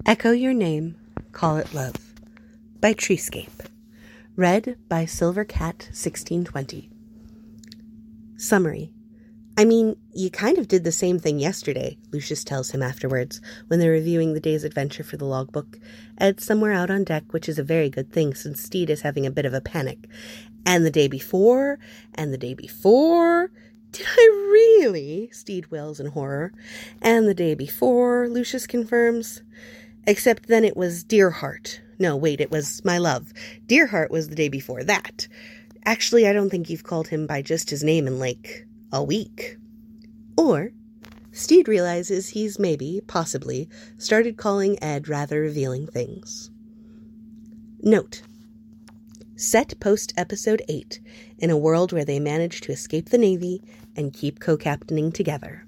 Echo Your Name, Call It Love by Treescape. Read by Silvercat1620. Summary. I mean, you kind of did the same thing yesterday, Lucius tells him afterwards, when they're reviewing the day's adventure for the logbook. Ed's somewhere out on deck, which is a very good thing since Steed is having a bit of a panic. And the day before, and the day before... Did I really? Steed wails in horror. And the day before, Lucius confirms. Except then it was Dearheart. No, wait, it was My Love. Dearheart was the day before that. Actually, I don't think you've called him by just his name in, a week. Or, Steed realizes he's possibly, started calling Ed rather revealing things. Note. Set post-episode 8, in a world where they manage to escape the Navy and keep co-captaining together.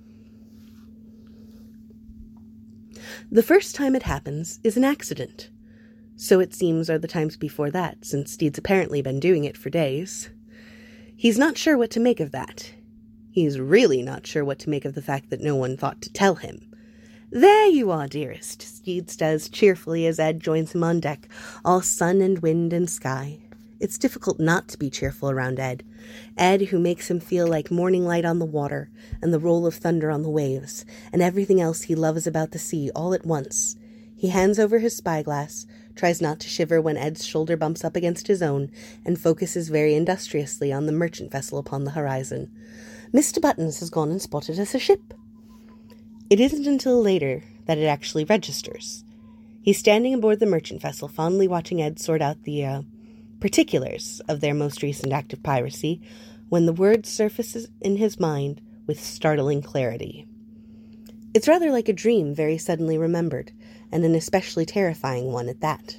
The first time it happens is an accident. So it seems are the times before that, since Steed's apparently been doing it for days. He's not sure what to make of that. He's really not sure what to make of the fact that no one thought to tell him. There you are, dearest, Steed says cheerfully as Ed joins him on deck, all sun and wind and sky. It's difficult not to be cheerful around Ed. Ed, who makes him feel like morning light on the water, and the roll of thunder on the waves, and everything else he loves about the sea all at once. He hands over his spyglass, tries not to shiver when Ed's shoulder bumps up against his own, and focuses very industriously on the merchant vessel upon the horizon. Mr. Buttons has gone and spotted us a ship. It isn't until later that it actually registers. He's standing aboard the merchant vessel, fondly watching Ed sort out the particulars of their most recent act of piracy, when the word surfaces in his mind with startling clarity. It's rather like a dream very suddenly remembered, and an especially terrifying one at that.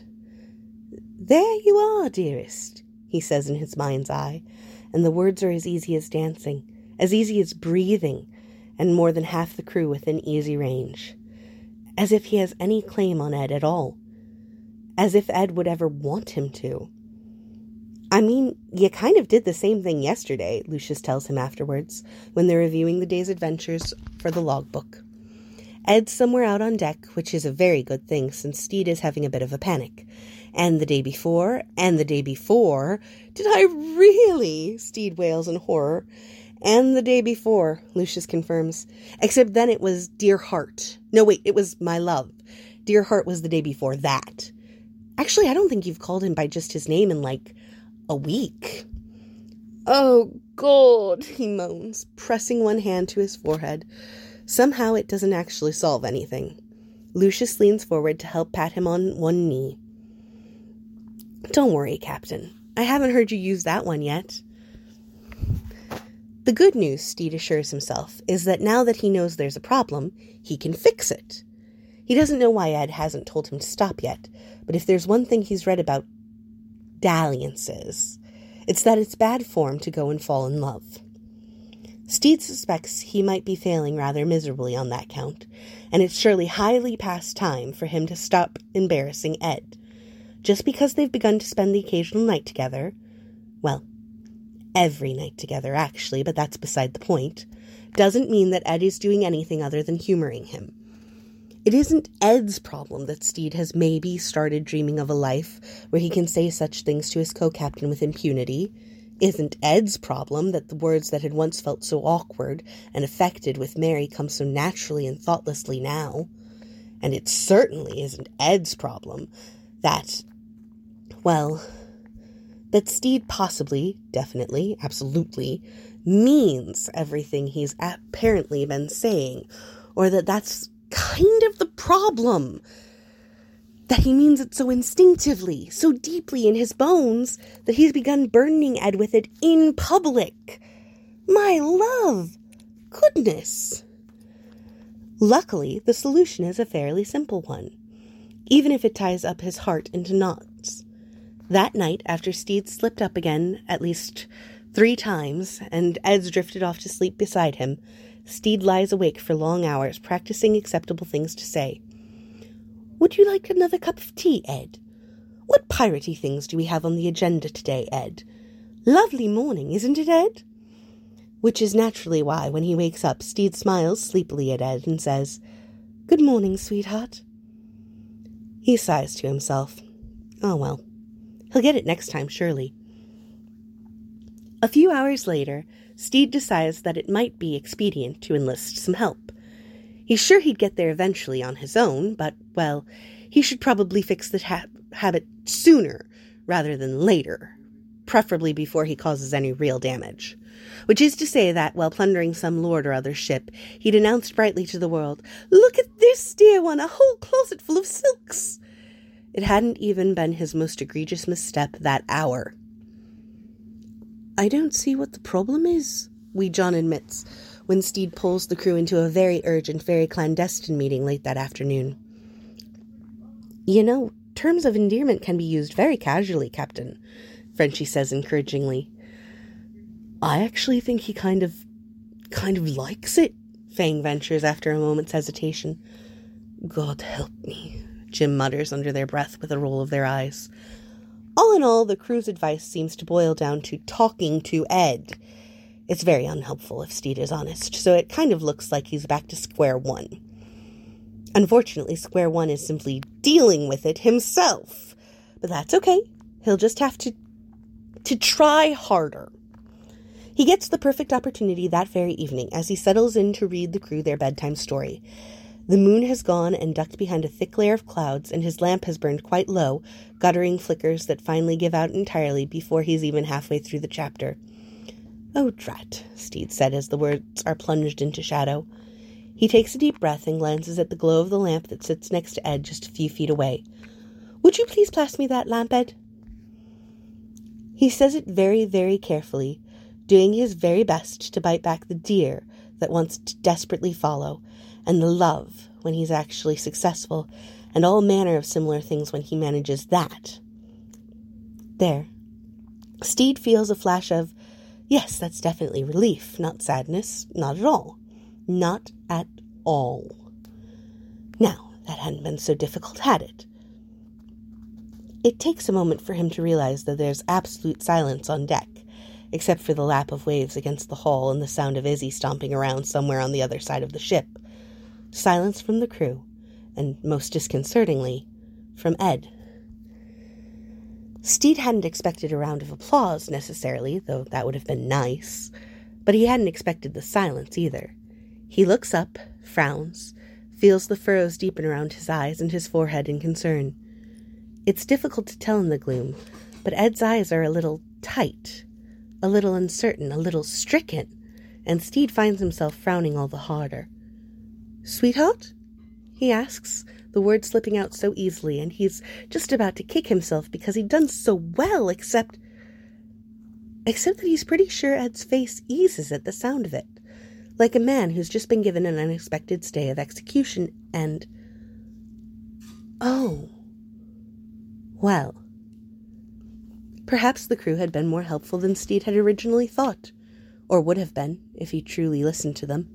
There you are, dearest, he says in his mind's eye, and the words are as easy as dancing, as easy as breathing, and more than half the crew within easy range. As if he has any claim on Ed at all. As if Ed would ever want him to. I mean, you kind of did the same thing yesterday, Lucius tells him afterwards, when they're reviewing the day's adventures for the logbook. Ed's somewhere out on deck, which is a very good thing since Steed is having a bit of a panic. And the day before, and the day before... Did I really? Steed wails in horror. And the day before, Lucius confirms. Except then it was Dearheart. No, wait, it was My Love. Dearheart was the day before that. Actually, I don't think you've called him by just his name in, a week. Oh, God, he moans, pressing one hand to his forehead. Somehow it doesn't actually solve anything. Lucius leans forward to help pat him on one knee. Don't worry, Captain. I haven't heard you use that one yet. The good news, Steed assures himself, is that now that he knows there's a problem, he can fix it. He doesn't know why Ed hasn't told him to stop yet, but if there's one thing he's read about dalliances, it's that it's bad form to go and fall in love. Steed suspects he might be failing rather miserably on that count, and it's surely highly past time for him to stop embarrassing Ed. Just because they've begun to spend the occasional night together, well, every night together, actually, but that's beside the point, doesn't mean that Ed is doing anything other than humoring him. It isn't Ed's problem that Steed has maybe started dreaming of a life where he can say such things to his co-captain with impunity. Isn't Ed's problem that the words that had once felt so awkward and affected with Mary come so naturally and thoughtlessly now. And it certainly isn't Ed's problem that Steed possibly, definitely, absolutely, means everything he's apparently been saying, or that's kind of the problem. That he means it so instinctively, so deeply in his bones, that he's begun burdening Ed with it in public. My love! Goodness! Luckily, the solution is a fairly simple one, even if it ties up his heart into knots. That night, after Steed slipped up again at least 3 times, and Ed's drifted off to sleep beside him, Steed lies awake for long hours, practicing acceptable things to say. Would you like another cup of tea, Ed? What piratey things do we have on the agenda today, Ed? Lovely morning, isn't it, Ed? Which is naturally why, when he wakes up, Steed smiles sleepily at Ed and says, Good morning, sweetheart. He sighs to himself. Oh well, he'll get it next time, surely. A few hours later, Steed decides that it might be expedient to enlist some help. He's sure he'd get there eventually on his own, but, well, he should probably fix the habit sooner rather than later, preferably before he causes any real damage. Which is to say that, while plundering some lord or other's ship, he'd announced brightly to the world, "Look at this, dear one, a whole closet full of silks!" It hadn't even been his most egregious misstep that hour. "I don't see what the problem is," Wee John admits, when Steed pulls the crew into a very urgent, very clandestine meeting late that afternoon. "You know, terms of endearment can be used very casually, Captain," Frenchie says encouragingly. "I actually think he kind of likes it," Fang ventures after a moment's hesitation. "God help me," Jim mutters under their breath with a roll of their eyes. All in all, the crew's advice seems to boil down to talking to Ed. It's very unhelpful, if Steed is honest, so it kind of looks like he's back to square one. Unfortunately, square one is simply dealing with it himself. But that's okay. He'll just have to try harder. He gets the perfect opportunity that very evening as he settles in to read the crew their bedtime story. The moon has gone and ducked behind a thick layer of clouds, and his lamp has burned quite low, guttering flickers that finally give out entirely before he's even halfway through the chapter. "Oh, drat," Steed said as the words are plunged into shadow. He takes a deep breath and glances at the glow of the lamp that sits next to Ed just a few feet away. "Would you please pass me that lamp, Ed?" He says it very, very carefully, doing his very best to bite back the deer that wants to desperately follow, and the love when he's actually successful, and all manner of similar things when he manages that. There. Steed feels a flash of, yes, that's definitely relief, not sadness, not at all. Not at all. Now, that hadn't been so difficult, had it? It takes a moment for him to realize that there's absolute silence on deck, except for the lap of waves against the hull and the sound of Izzy stomping around somewhere on the other side of the ship. Silence from the crew, and most disconcertingly, from Ed. Steed hadn't expected a round of applause, necessarily, though that would have been nice, but he hadn't expected the silence either. He looks up, frowns, feels the furrows deepen around his eyes and his forehead in concern. It's difficult to tell in the gloom, but Ed's eyes are a little tight, a little uncertain, a little stricken, and Steed finds himself frowning all the harder. "Sweetheart?" he asks, the words slipping out so easily, and he's just about to kick himself because he'd done so well, except that he's pretty sure Ed's face eases at the sound of it, like a man who's just been given an unexpected stay of execution, and... oh. Well. Perhaps the crew had been more helpful than Steed had originally thought, or would have been, if he truly listened to them.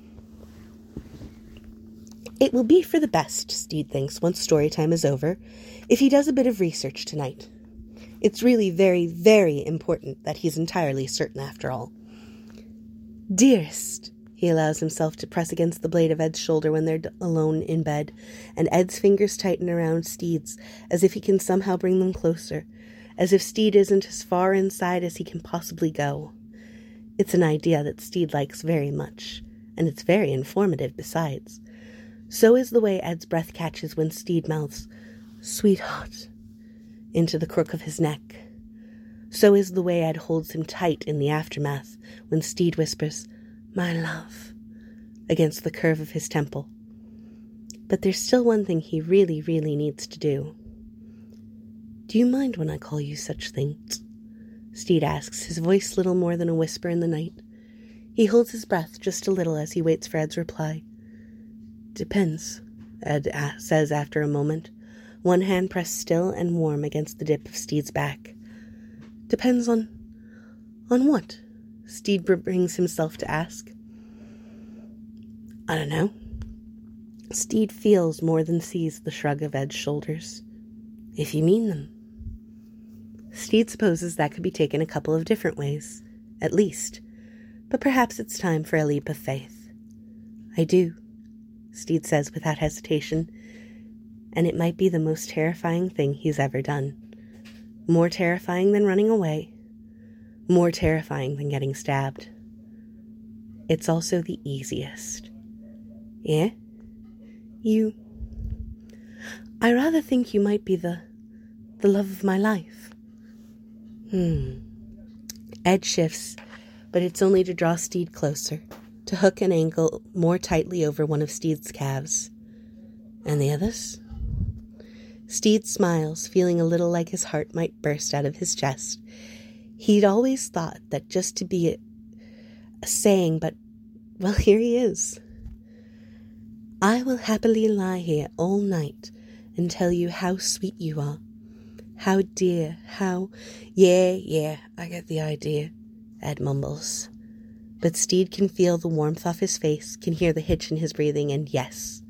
It will be for the best, Steed thinks, once story time is over, if he does a bit of research tonight. It's really very, very important that he's entirely certain after all. "Dearest," he allows himself to press against the blade of Ed's shoulder when they're alone in bed, and Ed's fingers tighten around Steed's, as if he can somehow bring them closer, as if Steed isn't as far inside as he can possibly go. It's an idea that Steed likes very much, and it's very informative besides. So is the way Ed's breath catches when Steed mouths, "Sweetheart," into the crook of his neck. So is the way Ed holds him tight in the aftermath when Steed whispers, "My love," against the curve of his temple. But there's still one thing he really, really needs to do. "Do you mind when I call you such things?" Steed asks, his voice little more than a whisper in the night. He holds his breath just a little as he waits for Ed's reply. "Depends," Ed says after a moment, one hand pressed still and warm against the dip of Steed's back. "Depends on what?" Steed brings himself to ask. "I don't know." Steed feels more than sees the shrug of Ed's shoulders. "If you mean them." Steed supposes that could be taken a couple of different ways, at least, but perhaps it's time for a leap of faith. "I do," Steed says without hesitation. and it might be the most terrifying thing he's ever done. More terrifying than running away. More terrifying than getting stabbed. It's also the easiest. Yeah? I rather think you might be the love of my life. Ed shifts, but it's only to draw Steed closer, to hook an ankle more tightly over one of Steed's calves. And the others? Steed smiles, feeling a little like his heart might burst out of his chest. He'd always thought that just to be a saying, but, well, here he is. I will happily lie here all night and tell you how sweet you are. How dear, how... Yeah, I get the idea, Ed mumbles. But Steed can feel the warmth off his face, can hear the hitch in his breathing, and yes,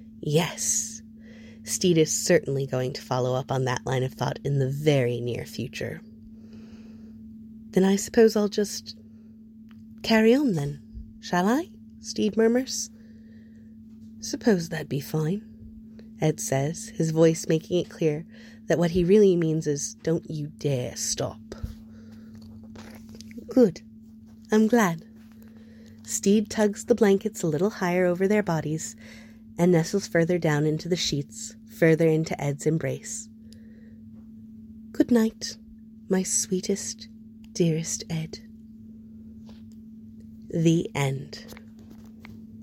Steed is certainly going to follow up on that line of thought in the very near future. Then I suppose I'll just carry on then, shall I? Steed murmurs. Suppose that'd be fine, Ed says, his voice making it clear that what he really means is, don't you dare stop. Good. I'm glad. Steed tugs the blankets a little higher over their bodies and nestles further down into the sheets, further into Ed's embrace. Good night, my sweetest, dearest Ed. The end.